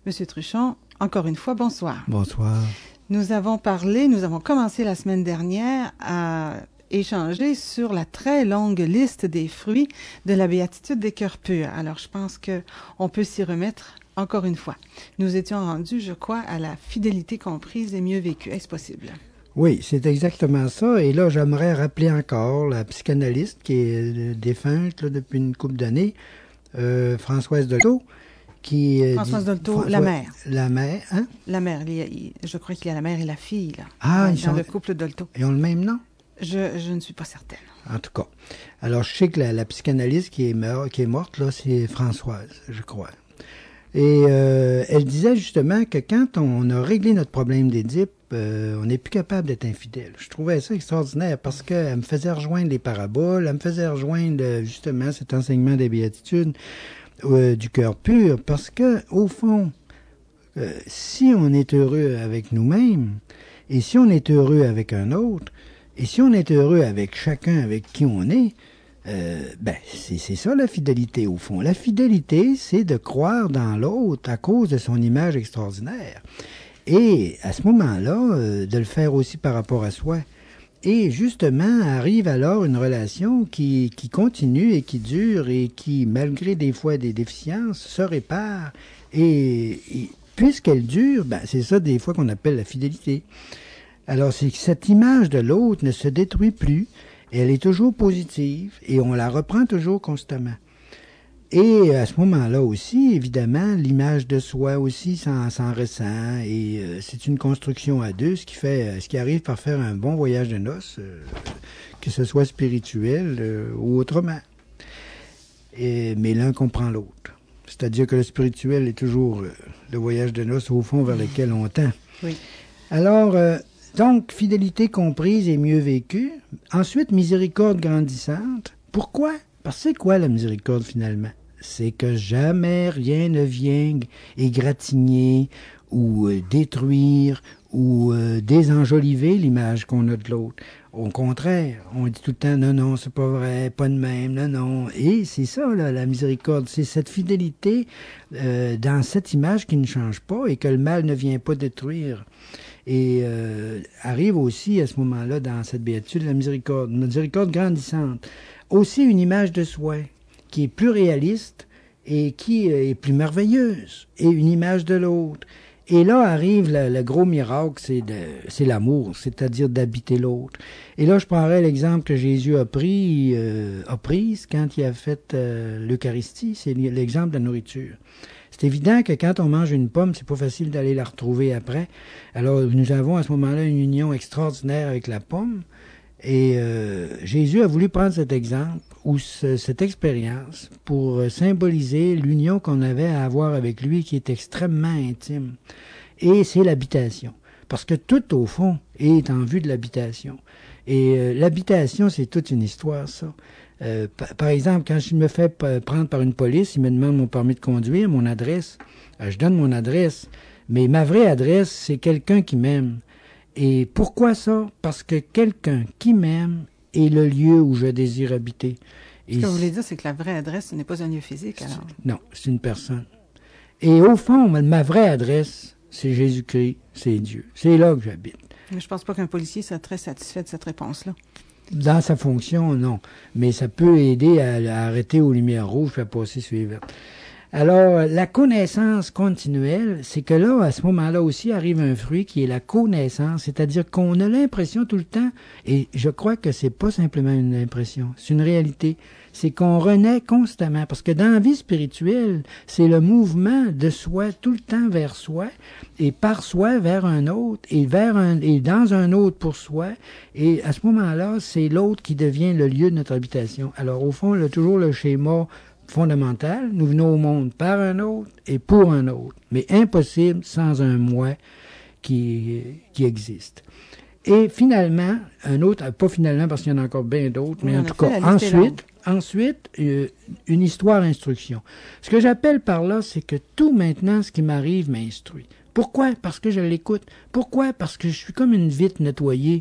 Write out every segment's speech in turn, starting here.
Monsieur Truchon, encore une fois, bonsoir. Bonsoir. Nous avons commencé la semaine dernière à échanger sur la très longue liste des fruits de la béatitude des cœurs purs. Alors, je pense qu'on peut s'y remettre encore une fois. Nous étions rendus, je crois, à la fidélité comprise et mieux vécue. Est-ce possible? Oui, c'est exactement ça. Et là, j'aimerais rappeler encore la psychanalyste qui est défunte là, depuis une couple d'années, Françoise Dolto, Françoise Dolto, la mère. La mère, hein? La mère. Je crois qu'il y a la mère et la fille, là. Ah, dans le couple Dolto. Ils ont le même nom? Je ne suis pas certaine. En tout cas. Alors, je sais que la psychanalyste qui est morte, là, c'est Françoise, je crois. Et elle disait justement que quand on a réglé notre problème d'Édipe, on n'est plus capable d'être infidèle. Je trouvais ça extraordinaire parce qu'elle me faisait rejoindre les paraboles, elle me faisait rejoindre justement cet enseignement des béatitudes du cœur pur, parce que au fond, si on est heureux avec nous-mêmes, et si on est heureux avec un autre, et si on est heureux avec chacun avec qui on est, c'est ça la fidélité au fond. La fidélité, c'est de croire dans l'autre à cause de son image extraordinaire. Et à ce moment-là, de le faire aussi par rapport à soi. Et justement, arrive alors une relation qui continue et qui dure et qui, malgré des fois des déficiences, se répare. Et puisqu'elle dure, c'est ça des fois qu'on appelle la fidélité. Alors, c'est que cette image de l'autre ne se détruit plus. Elle est toujours positive et on la reprend toujours constamment. Et à ce moment-là aussi, évidemment, l'image de soi aussi s'en ressent et c'est une construction à deux, ce qui arrive par faire un bon voyage de noces, que ce soit spirituel ou autrement. Mais l'un comprend l'autre. C'est-à-dire que le spirituel est toujours le voyage de noces au fond vers lequel on tend. Oui. Alors, donc, fidélité comprise et mieux vécue. Ensuite, miséricorde grandissante. Pourquoi? Parce que c'est quoi la miséricorde finalement? C'est que jamais rien ne vient égratigner ou détruire ou désenjoliver l'image qu'on a de l'autre. Au contraire, on dit tout le temps, non, c'est pas vrai, pas de même, non. Et c'est ça, là, la miséricorde. C'est cette fidélité dans cette image qui ne change pas et que le mal ne vient pas détruire. Et arrive aussi à ce moment-là, dans cette béatitude, la miséricorde grandissante. Aussi une image de soi qui est plus réaliste et qui est plus merveilleuse, et une image de l'autre. Et là arrive le gros miracle, c'est l'amour, c'est-à-dire d'habiter l'autre. Et là, je prendrais l'exemple que Jésus a pris quand il a fait l'Eucharistie, c'est l'exemple de la nourriture. C'est évident que quand on mange une pomme, c'est pas facile d'aller la retrouver après. Alors, nous avons à ce moment-là une union extraordinaire avec la pomme. Et Jésus a voulu prendre cet exemple ou cette expérience pour symboliser l'union qu'on avait à avoir avec lui qui est extrêmement intime. Et c'est l'habitation. Parce que tout, au fond, est en vue de l'habitation. Et l'habitation, c'est toute une histoire, ça. Par exemple, quand je me fais prendre par une police, ils me demandent mon permis de conduire, mon adresse. Je donne mon adresse. Mais ma vraie adresse, c'est quelqu'un qui m'aime. Et pourquoi ça? Parce que quelqu'un qui m'aime est le lieu où je désire habiter. Ce que vous voulez dire, c'est que la vraie adresse, ce n'est pas un lieu physique, alors? Non, c'est une personne. Et au fond, ma vraie adresse, c'est Jésus-Christ, c'est Dieu. C'est là que j'habite. Mais je pense pas qu'un policier soit très satisfait de cette réponse-là. Dans sa fonction, non. Mais ça peut aider à arrêter aux lumières rouges et à passer sur les vertes. Alors, la connaissance continuelle, c'est que là, à ce moment-là aussi, arrive un fruit qui est la connaissance, c'est-à-dire qu'on a l'impression tout le temps, et je crois que c'est pas simplement une impression, c'est une réalité, c'est qu'on renaît constamment, parce que dans la vie spirituelle, c'est le mouvement de soi tout le temps vers soi, et par soi vers un autre, et dans un autre pour soi, et à ce moment-là, c'est l'autre qui devient le lieu de notre habitation. Alors, au fond, toujours le schéma fondamental, nous venons au monde par un autre et pour un autre, mais impossible sans un moi qui existe. Et finalement, un autre, pas finalement parce qu'il y en a encore bien d'autres, mais en tout cas, ensuite, une histoire-instruction. Ce que j'appelle par là, c'est que tout maintenant, ce qui m'arrive m'instruit. Pourquoi? Parce que je l'écoute. Pourquoi? Parce que je suis comme une vitre nettoyée.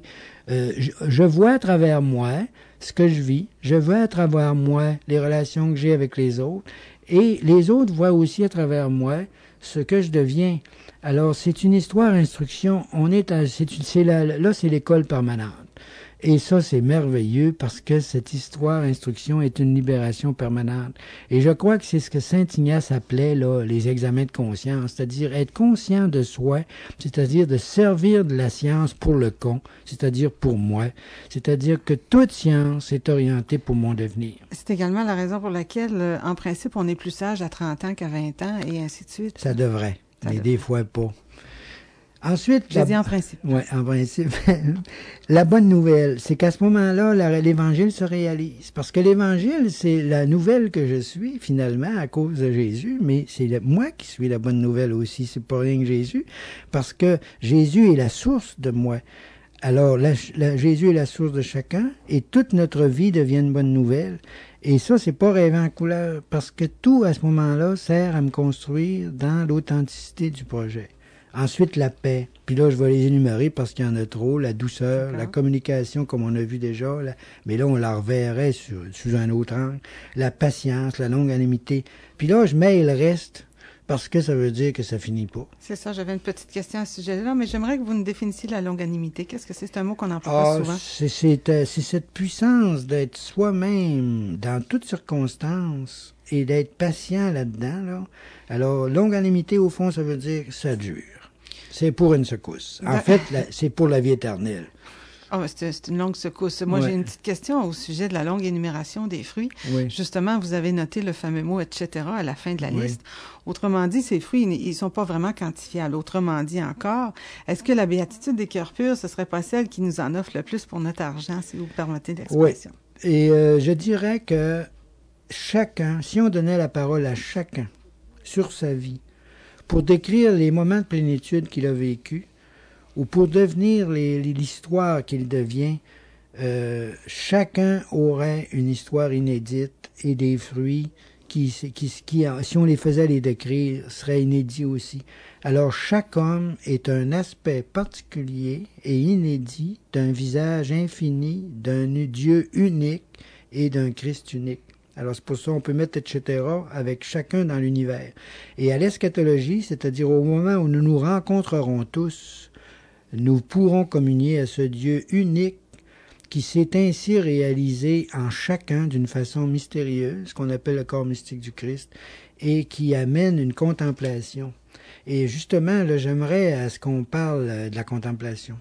Je vois à travers moi ce que je vis. Je vois à travers moi les relations que j'ai avec les autres. Et les autres voient aussi à travers moi ce que je deviens. Alors, c'est une histoire instruction. On est à, là, c'est l'école permanente. Et ça, c'est merveilleux parce que cette histoire instruction est une libération permanente. Et je crois que c'est ce que Saint Ignace appelait là, les examens de conscience, c'est-à-dire être conscient de soi, c'est-à-dire de servir de la science pour le con, c'est-à-dire pour moi, c'est-à-dire que toute science est orientée pour mon devenir. C'est également la raison pour laquelle, en principe, on est plus sage à 30 ans qu'à 20 ans et ainsi de suite. Ça devrait, mais des fois pas. Ensuite, j'ai dit en principe. Oui, en principe. La bonne nouvelle, c'est qu'à ce moment-là, l'Évangile se réalise. Parce que l'Évangile, c'est la nouvelle que je suis, finalement, à cause de Jésus, mais c'est moi qui suis la bonne nouvelle aussi, c'est pas rien que Jésus, parce que Jésus est la source de moi. Alors, Jésus est la source de chacun, et toute notre vie devient une bonne nouvelle. Et ça, c'est pas rêver en couleur, parce que tout, à ce moment-là, sert à me construire dans l'authenticité du projet. Ensuite, la paix. Puis là, je vais les énumérer parce qu'il y en a trop. La douceur, la communication, comme on a vu déjà. Mais là, on la reverrait sous un autre angle. La patience, la longanimité. Puis là, je mets le reste parce que ça veut dire que ça finit pas. C'est ça, j'avais une petite question à ce sujet-là, mais j'aimerais que vous nous définissiez la longanimité. Qu'est-ce que c'est? C'est un mot qu'on emploie pas souvent. C'est cette puissance d'être soi-même dans toutes circonstances et d'être patient là-dedans. Là. Alors, longanimité, au fond, ça veut dire que ça dure. C'est pour une secousse. En fait, c'est pour la vie éternelle. Oh, c'est une longue secousse. Moi, j'ai une petite question au sujet de la longue énumération des fruits. Oui. Justement, vous avez noté le fameux mot « etc. » à la fin de la liste. Autrement dit, ces fruits, ils sont pas vraiment quantifiables. Autrement dit encore, est-ce que la béatitude des cœurs purs, ce serait pas celle qui nous en offre le plus pour notre argent, si vous permettez l'expression? Oui. Et je dirais que chacun, si on donnait la parole à chacun sur sa vie, pour décrire les moments de plénitude qu'il a vécu, ou pour devenir l'histoire qu'il devient, chacun aurait une histoire inédite et des fruits qui, si on les faisait les décrire, seraient inédits aussi. Alors chaque homme est un aspect particulier et inédit d'un visage infini, d'un Dieu unique et d'un Christ unique. Alors, c'est pour ça qu'on peut mettre etc. avec chacun dans l'univers. Et à l'eschatologie, c'est-à-dire au moment où nous nous rencontrerons tous, nous pourrons communier à ce Dieu unique qui s'est ainsi réalisé en chacun d'une façon mystérieuse, qu'on appelle le corps mystique du Christ, et qui amène une contemplation. Et justement, là, j'aimerais à ce qu'on parle de la contemplation.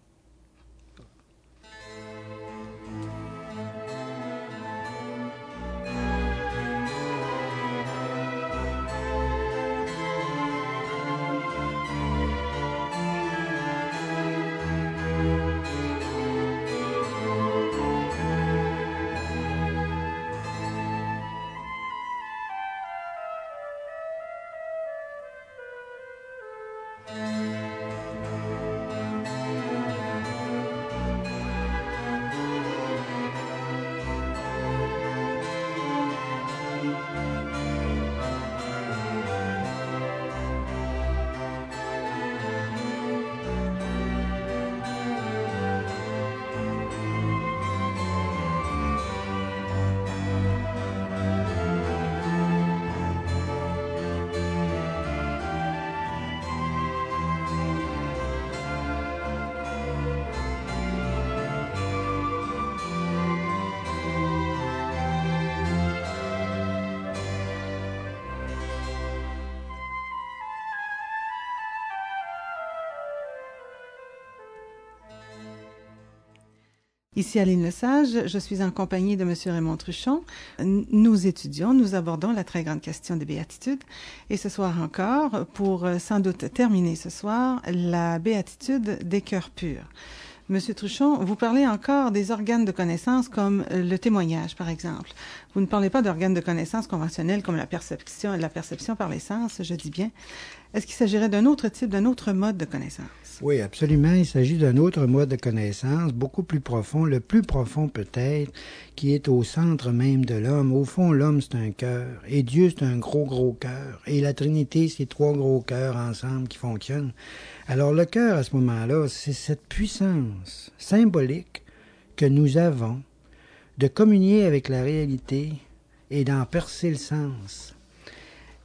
Ici Aline Lesage, je suis en compagnie de M. Raymond Truchon. Nous étudions, nous abordons la très grande question des béatitudes. Et ce soir encore, pour sans doute terminer ce soir, la béatitude des cœurs purs. Monsieur Truchon, vous parlez encore des organes de connaissance comme le témoignage, par exemple. Vous ne parlez pas d'organes de connaissance conventionnels comme la perception par les sens, je dis bien. Est-ce qu'il s'agirait d'un autre type, d'un autre mode de connaissance? Oui, absolument. Il s'agit d'un autre mode de connaissance, beaucoup plus profond, le plus profond peut-être, qui est au centre même de l'homme. Au fond, l'homme, c'est un cœur, et Dieu, c'est un gros cœur. Et la Trinité, c'est trois gros cœurs ensemble qui fonctionnent. Alors le cœur, à ce moment-là, c'est cette puissance symbolique que nous avons de communier avec la réalité et d'en percer le sens.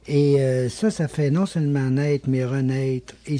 Et ça fait non seulement naître, mais renaître. Et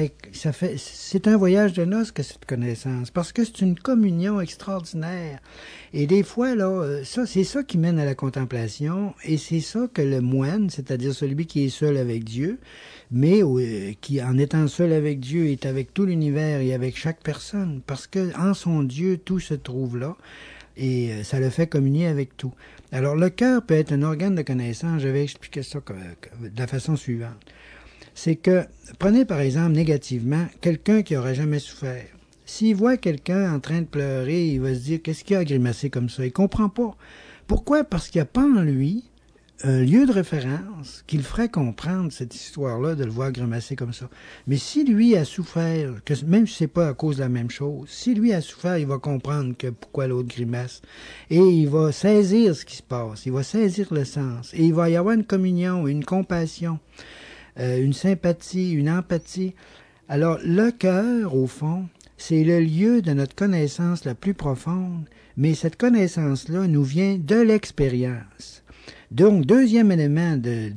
c'est un voyage de noces que cette connaissance, parce que c'est une communion extraordinaire. Et des fois, là, c'est ça qui mène à la contemplation, et c'est ça que le moine, c'est-à-dire celui qui est seul avec Dieu, mais qui, en étant seul avec Dieu, est avec tout l'univers et avec chaque personne, parce que en son Dieu, tout se trouve là. Et ça le fait communier avec tout. Alors, le cœur peut être un organe de connaissance. Je vais expliquer ça de la façon suivante. C'est que, prenez par exemple négativement quelqu'un qui n'aurait jamais souffert. S'il voit quelqu'un en train de pleurer, il va se dire, qu'est-ce qu'il a grimacé comme ça? Il comprend pas. Pourquoi? Parce qu'il n'y a pas en lui un lieu de référence qui le ferait comprendre cette histoire-là, de le voir grimacer comme ça. Mais si lui a souffert, que même si c'est pas à cause de la même chose, si lui a souffert, il va comprendre que pourquoi l'autre grimace. Et il va saisir ce qui se passe, il va saisir le sens. Et il va y avoir une communion, une compassion, une sympathie, une empathie. Alors, le cœur, au fond, c'est le lieu de notre connaissance la plus profonde, mais cette connaissance-là nous vient de l'expérience. Donc, deuxième élément de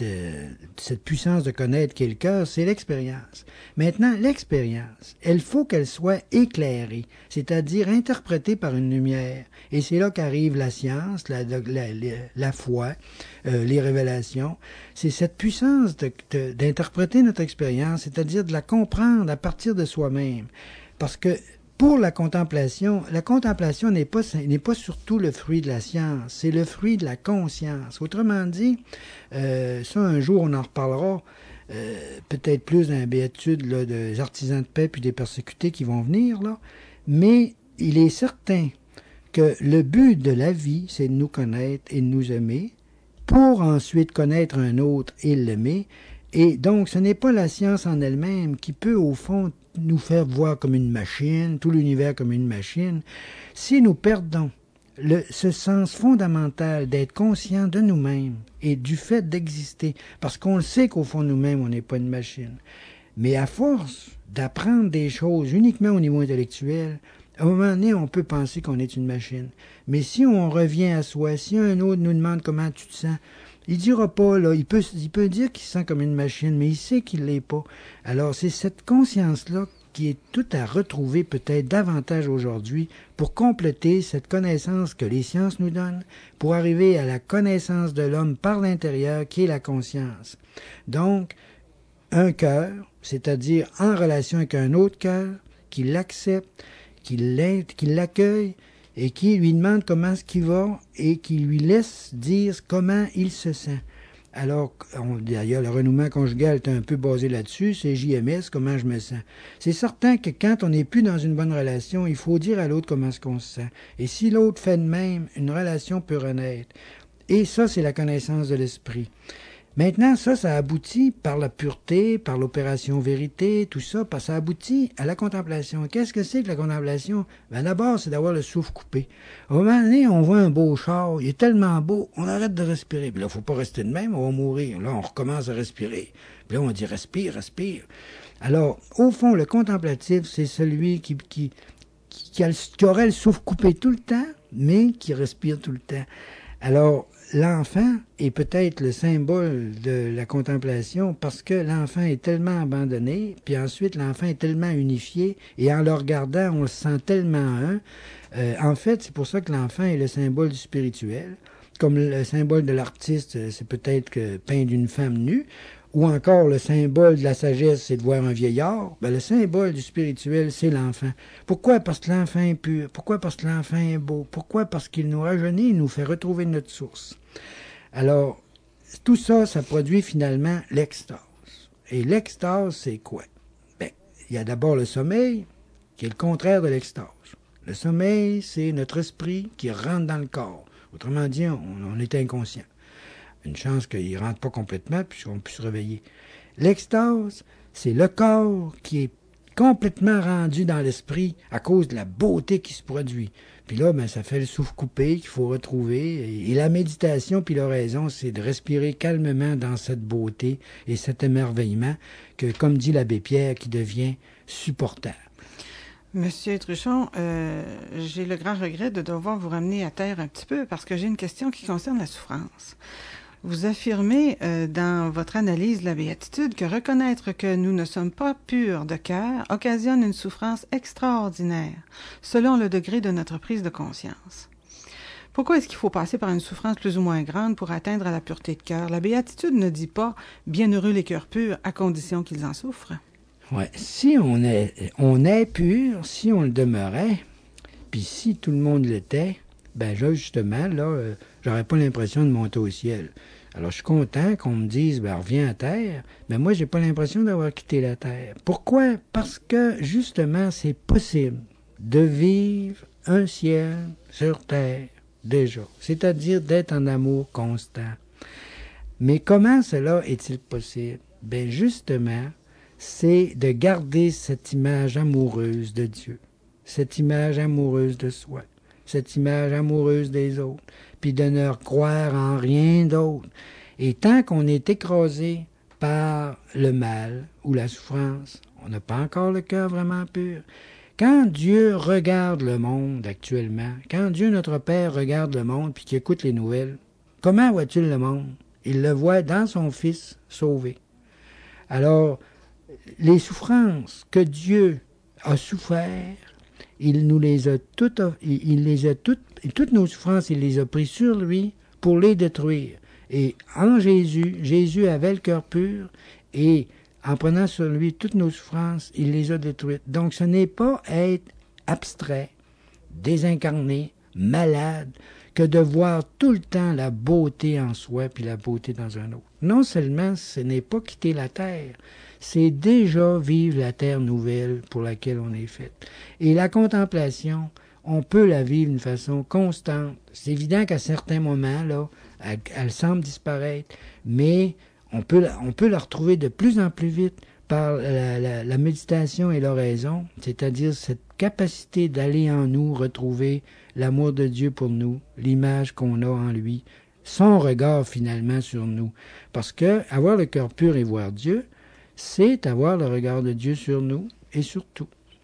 cette puissance de connaître qu'est le cœur, c'est l'expérience. Maintenant, l'expérience, il faut qu'elle soit éclairée, c'est-à-dire interprétée par une lumière. Et c'est là qu'arrive la science, la foi, les révélations. C'est cette puissance d'interpréter notre expérience, c'est-à-dire de la comprendre à partir de soi-même. Parce que pour la contemplation n'est pas surtout le fruit de la science, c'est le fruit de la conscience. Autrement dit, ça un jour on en reparlera, peut-être plus dans la béatitude là, des artisans de paix puis des persécutés qui vont venir, là, mais il est certain que le but de la vie, c'est de nous connaître et de nous aimer, pour ensuite connaître un autre et l'aimer. Et donc, ce n'est pas la science en elle-même qui peut, au fond, nous faire voir comme une machine, tout l'univers comme une machine. Si nous perdons ce sens fondamental d'être conscient de nous-mêmes et du fait d'exister, parce qu'on le sait qu'au fond de nous-mêmes, on n'est pas une machine. Mais à force d'apprendre des choses uniquement au niveau intellectuel, à un moment donné, on peut penser qu'on est une machine. Mais si on revient à soi, si un autre nous demande comment tu te sens, il dira pas, là, il peut dire qu'il se sent comme une machine, mais il sait qu'il l'est pas. Alors, c'est cette conscience-là qui est tout à retrouver peut-être davantage aujourd'hui pour compléter cette connaissance que les sciences nous donnent, pour arriver à la connaissance de l'homme par l'intérieur, qui est la conscience. Donc, un cœur, c'est-à-dire en relation avec un autre cœur, qui l'accepte, qui l'accueille, et qui lui demande comment est-ce qu'il va et qui lui laisse dire comment il se sent. Alors, d'ailleurs, le renouement conjugal est un peu basé là-dessus, c'est JMS, comment je me sens. C'est certain que quand on n'est plus dans une bonne relation, il faut dire à l'autre comment est-ce qu'on se sent. Et si l'autre fait de même, une relation peut renaître. Et ça, c'est la connaissance de l'esprit. Maintenant, ça aboutit par la pureté, par l'opération vérité, tout ça, ça aboutit à la contemplation. Qu'est-ce que c'est que la contemplation? Ben d'abord, c'est d'avoir le souffle coupé. À un moment donné, on voit un beau char, il est tellement beau, on arrête de respirer. Puis là, faut pas rester de même, on va mourir. Là, on recommence à respirer. Puis là, on dit respire, respire. Alors, au fond, le contemplatif, c'est celui qui aurait le souffle coupé tout le temps, mais qui respire tout le temps. Alors, l'enfant est peut-être le symbole de la contemplation parce que l'enfant est tellement abandonné, puis ensuite l'enfant est tellement unifié, et en le regardant, on le sent tellement un. En fait, c'est pour ça que l'enfant est le symbole du spirituel. Comme le symbole de l'artiste, c'est peut-être que peindre une femme nue, ou encore le symbole de la sagesse, c'est de voir un vieillard. Ben, le symbole du spirituel, c'est l'enfant. Pourquoi? Parce que l'enfant est pur. Pourquoi? Parce que l'enfant est beau. Pourquoi? Parce qu'il nous rajeunit, il nous fait retrouver notre source. Alors, tout ça, ça produit finalement l'extase. Et l'extase, c'est quoi? Ben, il y a d'abord le sommeil, qui est le contraire de l'extase. Le sommeil, c'est notre esprit qui rentre dans le corps. Autrement dit, on est inconscient. Une chance qu'il ne rentre pas complètement, puisqu'on peut se réveiller. L'extase, c'est le corps qui est complètement rendu dans l'esprit à cause de la beauté qui se produit. Puis là, ben, ça fait le souffle coupé qu'il faut retrouver. Et la méditation, puis l'oraison, c'est de respirer calmement dans cette beauté et cet émerveillement que, comme dit l'abbé Pierre, qui devient supportable. Monsieur Truchon, j'ai le grand regret de devoir vous ramener à terre un petit peu parce que j'ai une question qui concerne la souffrance. Vous affirmez dans votre analyse de la béatitude que reconnaître que nous ne sommes pas purs de cœur occasionne une souffrance extraordinaire, selon le degré de notre prise de conscience. Pourquoi est-ce qu'il faut passer par une souffrance plus ou moins grande pour atteindre à la pureté de cœur? La béatitude ne dit pas « bienheureux les cœurs purs, à condition qu'ils en souffrent ». Ouais, si on est pur, si on le demeurait, puis si tout le monde l'était, ben là, justement, là, j'aurais pas l'impression de monter au ciel. Alors, je suis content qu'on me dise, ben, reviens à terre, mais moi, j'ai pas l'impression d'avoir quitté la terre. Pourquoi? Parce que, justement, c'est possible de vivre un ciel sur terre, déjà. C'est-à-dire d'être en amour constant. Mais comment cela est-il possible? Ben, justement, c'est de garder cette image amoureuse de Dieu, cette image amoureuse de soi, cette image amoureuse des autres, puis de ne croire en rien d'autre. Et tant qu'on est écrasé par le mal ou la souffrance, on n'a pas encore le cœur vraiment pur. Quand Dieu regarde le monde actuellement, quand Dieu notre Père regarde le monde puis qu'il écoute les nouvelles, comment voit-il le monde? Il le voit dans son Fils sauvé. Alors, les souffrances que Dieu a souffert, il nous les a toutes, toutes nos souffrances, il les a prises sur lui pour les détruire. Et en Jésus, Jésus avait le cœur pur et en prenant sur lui toutes nos souffrances, il les a détruites. Donc ce n'est pas être abstrait, désincarné, malade, que de voir tout le temps la beauté en soi puis la beauté dans un autre. Non seulement ce n'est pas quitter la terre, c'est déjà vivre la terre nouvelle pour laquelle on est fait. Et la contemplation, on peut la vivre d'une façon constante. C'est évident qu'à certains moments, là, elle semble disparaître, mais on peut la retrouver de plus en plus vite par la méditation et l'oraison, c'est-à-dire cette capacité d'aller en nous retrouver l'amour de Dieu pour nous, l'image qu'on a en lui, son regard finalement sur nous. Parce que avoir le cœur pur et voir Dieu, c'est avoir le regard de Dieu sur nous et sur tout.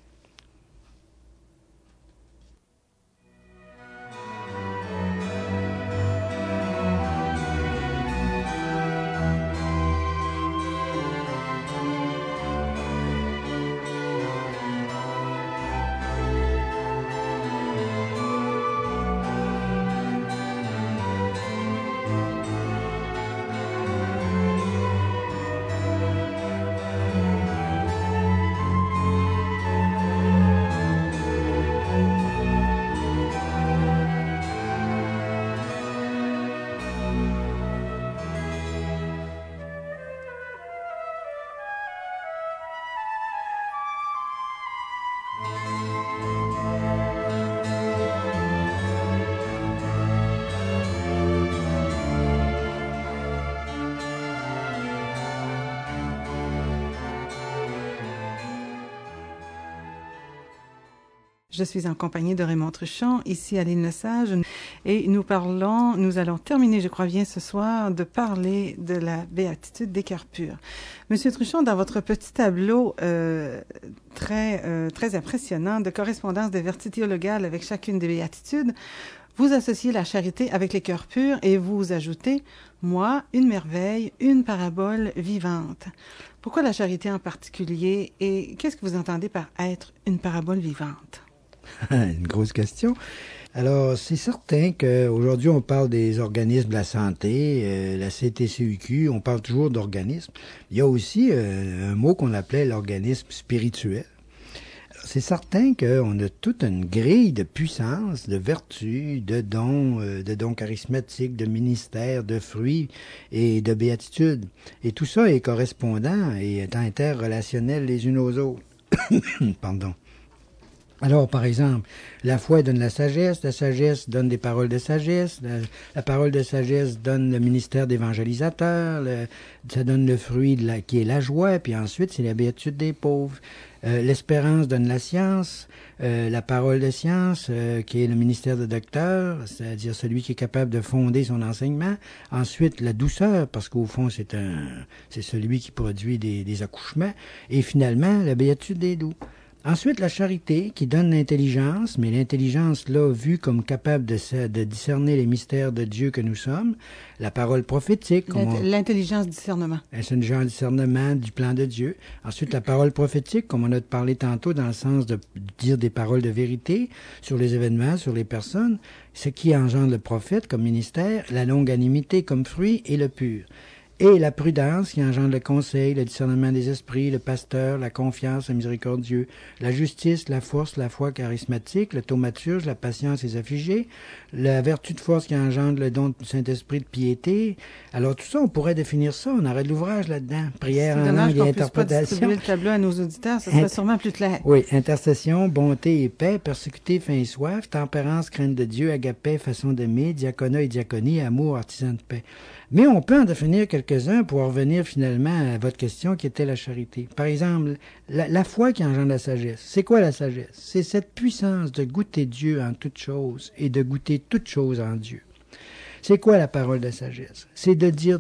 Je suis en compagnie de Raymond Truchon, ici à l'île Lesage, et nous allons terminer, je crois bien ce soir, de parler de la béatitude des cœurs purs. Monsieur Truchon, dans votre petit tableau très impressionnant de correspondance de vertus théologales avec chacune des béatitudes, vous associez la charité avec les cœurs purs et vous ajoutez « moi, une merveille, une parabole vivante ». Pourquoi la charité en particulier et qu'est-ce que vous entendez par être une parabole vivante? Une grosse question. Alors, c'est certain qu'aujourd'hui, on parle des organismes de la santé, la CTCUQ, on parle toujours d'organismes. Il y a aussi un mot qu'on appelait l'organisme spirituel. Alors, c'est certain qu'on a toute une grille de puissance, de vertus, de dons charismatiques, de ministères, de fruits et de béatitudes. Et tout ça est correspondant et est interrelationnel les unes aux autres. Pardon. Alors, par exemple, la foi donne la sagesse donne des paroles de sagesse, la parole de sagesse donne le ministère d'évangélisateur, ça donne le fruit qui est la joie, puis ensuite, c'est la béatitude des pauvres. L'espérance donne la science, la parole de science, qui est le ministère de docteur, c'est-à-dire celui qui est capable de fonder son enseignement. Ensuite, la douceur, parce qu'au fond, c'est celui qui produit des accouchements. Et finalement, la béatitude des doux. Ensuite, la charité qui donne l'intelligence, mais l'intelligence là vue comme capable de discerner les mystères de Dieu que nous sommes. La parole prophétique. L'intelligence discernement. C'est un genre de discernement du plan de Dieu. Ensuite, la parole prophétique, comme on a parlé tantôt, dans le sens de dire des paroles de vérité sur les événements, sur les personnes, ce qui engendre le prophète comme ministère, la longanimité comme fruit et le pur. Et la prudence qui engendre le conseil, le discernement des esprits, le pasteur, la confiance, le miséricordieux, la justice, la force, la foi charismatique, le thaumaturge, la patience et les affligés, la vertu de force qui engendre le don du Saint-Esprit de piété. Alors tout ça, on pourrait définir ça, on aurait de l'ouvrage là-dedans. Prière en langue et interprétation. C'est le tableau à nos auditeurs, ça serait sûrement plus clair. Oui, intercession, bonté et paix, persécuté, faim et soif, tempérance, crainte de Dieu, agapé, façon d'aimer, diaconat et diaconie, amour, artisan de paix. Mais on peut en définir quelques-uns pour revenir finalement à votre question qui était la charité. Par exemple, la foi qui engendre la sagesse. C'est quoi la sagesse? C'est cette puissance de goûter Dieu en toutes choses et de goûter toutes choses en Dieu. C'est quoi la parole de sagesse? C'est de dire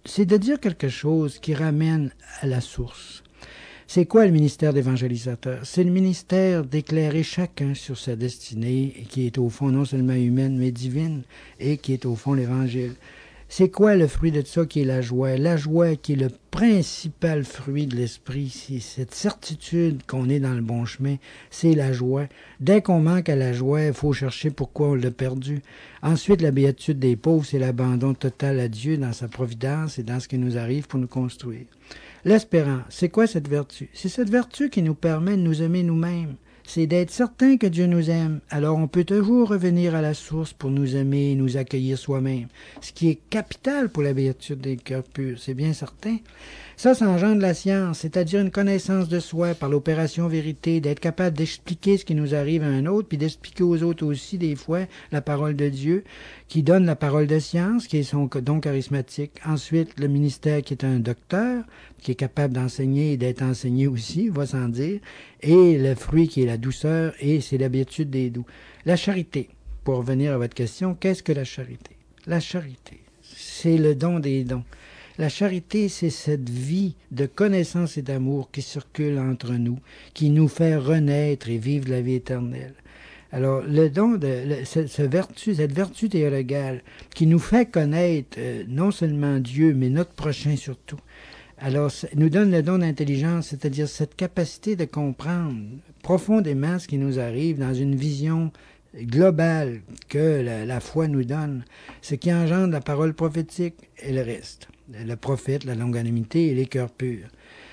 quelque chose qui ramène à la source. C'est quoi le ministère d'évangélisateur? C'est le ministère d'éclairer chacun sur sa destinée qui est au fond non seulement humaine mais divine et qui est au fond l'Évangile. C'est quoi le fruit de ça qui est la joie? La joie qui est le principal fruit de l'esprit, c'est cette certitude qu'on est dans le bon chemin, c'est la joie. Dès qu'on manque à la joie, il faut chercher pourquoi on l'a perdu. Ensuite, la béatitude des pauvres, c'est l'abandon total à Dieu dans sa providence et dans ce qui nous arrive pour nous construire. L'espérance, c'est quoi cette vertu? C'est cette vertu qui nous permet de nous aimer nous-mêmes. C'est d'être certain que Dieu nous aime. Alors on peut toujours revenir à la source pour nous aimer et nous accueillir soi-même. Ce qui est capital pour la béatitude des cœurs purs, c'est bien certain. Ça engendre la science, c'est-à-dire une connaissance de soi par l'opération vérité, d'être capable d'expliquer ce qui nous arrive à un autre, puis d'expliquer aux autres aussi des fois la parole de Dieu, qui donne la parole de science, qui est son don charismatique. Ensuite, le ministère qui est un docteur, qui est capable d'enseigner et d'être enseigné aussi, va sans dire, et le fruit qui est la douceur, et c'est l'habitude des doux. La charité, pour revenir à votre question, qu'est-ce que la charité? La charité, c'est le don des dons. La charité, c'est cette vie de connaissance et d'amour qui circule entre nous, qui nous fait renaître et vivre la vie éternelle. Alors, le don cette vertu théologale qui nous fait connaître non seulement Dieu, mais notre prochain surtout. Alors, nous donne le don d'intelligence, c'est-à-dire cette capacité de comprendre profondément ce qui nous arrive dans une vision globale que la foi nous donne, ce qui engendre la parole prophétique et le reste. Le prophète, la longanimité et les cœurs purs.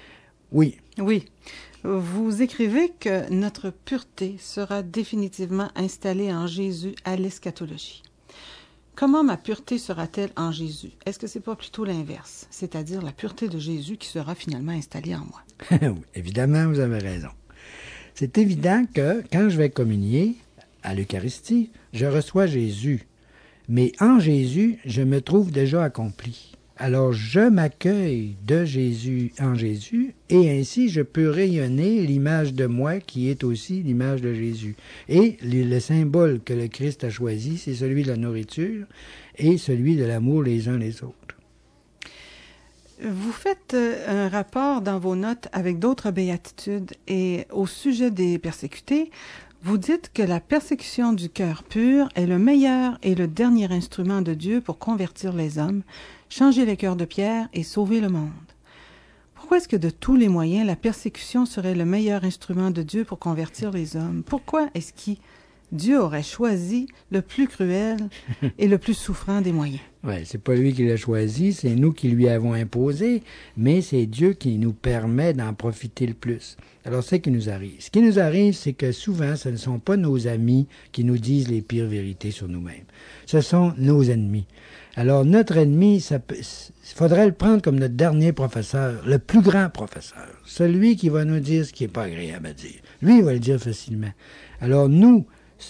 Oui. Oui. Vous écrivez que notre pureté sera définitivement installée en Jésus à l'eschatologie. Comment ma pureté sera-t-elle en Jésus? Est-ce que c'est pas plutôt l'inverse, c'est-à-dire la pureté de Jésus qui sera finalement installée en moi? Oui, évidemment, vous avez raison. C'est évident que quand je vais communier à l'Eucharistie, je reçois Jésus. Mais en Jésus, je me trouve déjà accompli. Alors, je m'accueille de Jésus en Jésus, et ainsi je peux rayonner l'image de moi qui est aussi l'image de Jésus. Et le symbole que le Christ a choisi, c'est celui de la nourriture et celui de l'amour les uns les autres. Vous faites un rapport dans vos notes avec d'autres béatitudes, et au sujet des persécutés, vous dites que la persécution du cœur pur est le meilleur et le dernier instrument de Dieu pour convertir les hommes, changer les cœurs de pierre et sauver le monde. Pourquoi est-ce que de tous les moyens, la persécution serait le meilleur instrument de Dieu pour convertir les hommes? Pourquoi est-ce que Dieu aurait choisi le plus cruel et le plus souffrant des moyens? Oui, c'est pas lui qui l'a choisi, c'est nous qui lui avons imposé, mais c'est Dieu qui nous permet d'en profiter le plus. Alors, c'est ce qui nous arrive. Ce qui nous arrive, c'est que souvent, ce ne sont pas nos amis qui nous disent les pires vérités sur nous-mêmes. Ce sont nos ennemis. Alors, notre ennemi, il faudrait le prendre comme notre dernier professeur, le plus grand professeur, celui qui va nous dire ce qui n'est pas agréable à dire. Lui, il va le dire facilement. Alors, nous,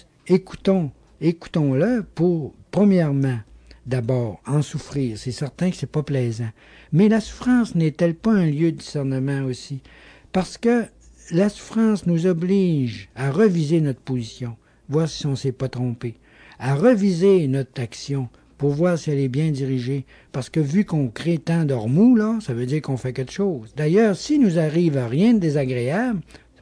écoutons-le pour, premièrement, d'abord, en souffrir. C'est certain que c'est pas plaisant. Mais la souffrance n'est-elle pas un lieu de discernement aussi? Parce que la souffrance nous oblige à reviser notre position, voir si on ne s'est pas trompé, à reviser notre action pour voir si elle est bien dirigée. Parce que vu qu'on crée tant de remous, là, ça veut dire qu'on fait quelque chose. D'ailleurs, si nous arrive à rien de désagréable,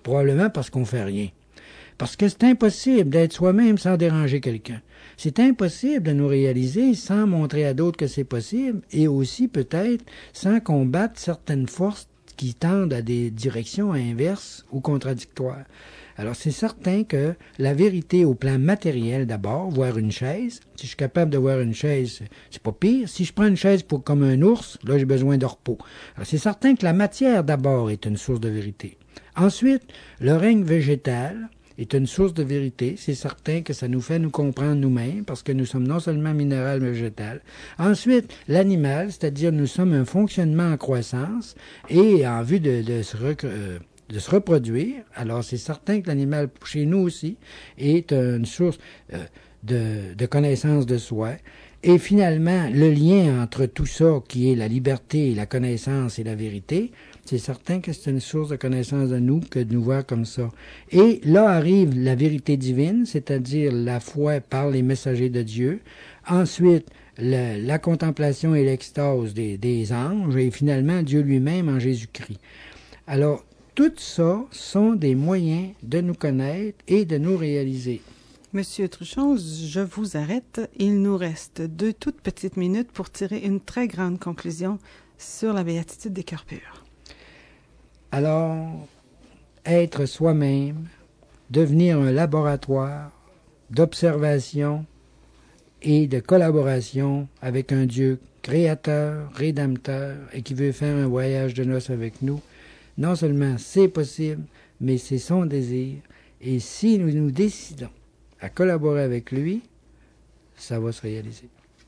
Probablement parce qu'on fait rien. Parce que c'est impossible d'être soi-même sans déranger quelqu'un. C'est impossible de nous réaliser sans montrer à d'autres que c'est possible et aussi peut-être sans combattre certaines forces qui tendent à des directions inverses ou contradictoires. Alors c'est certain que la vérité au plan matériel d'abord, voir une chaise, si je suis capable de voir une chaise, c'est pas pire. Si je prends une chaise pour comme un ours, là j'ai besoin de repos. Alors c'est certain que la matière d'abord est une source de vérité. Ensuite, le règne végétal est une source de vérité. C'est certain que ça nous fait nous comprendre nous-mêmes parce que nous sommes non seulement minéral mais végétal. Ensuite, l'animal, c'est-à-dire nous sommes un fonctionnement en croissance et en vue de se reproduire. Alors, c'est certain que l'animal, chez nous aussi, est une source de connaissance de soi. Et finalement, le lien entre tout ça, qui est la liberté, la connaissance et la vérité, c'est certain que c'est une source de connaissance de nous que de nous voir comme ça. Et là arrive la vérité divine, c'est-à-dire la foi par les messagers de Dieu. Ensuite, la contemplation et l'extase des anges, et finalement Dieu lui-même en Jésus-Christ. Alors, tout ça sont des moyens de nous connaître et de nous réaliser. Monsieur Truchon, je vous arrête. Il nous reste 2 toutes petites minutes pour tirer une très grande conclusion sur la béatitude des cœurs purs. Alors, être soi-même, devenir un laboratoire d'observation et de collaboration avec un Dieu créateur, rédempteur et qui veut faire un voyage de noces avec nous, non seulement c'est possible, mais c'est son désir. Et si nous nous décidons à collaborer avec lui, ça va se réaliser.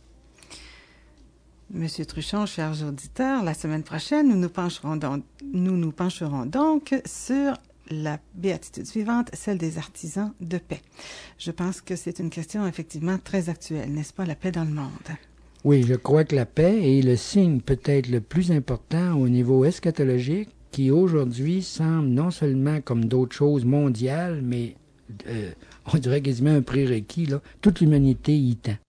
Monsieur Truchon, chers auditeurs, la semaine prochaine, nous nous pencherons donc sur la béatitude suivante, celle des artisans de paix. Je pense que c'est une question effectivement très actuelle, n'est-ce pas, la paix dans le monde? Oui, je crois que la paix est le signe peut-être le plus important au niveau eschatologique qui aujourd'hui semble non seulement comme d'autres choses mondiales, mais on dirait quasiment un prérequis, là. Toute l'humanité y tend.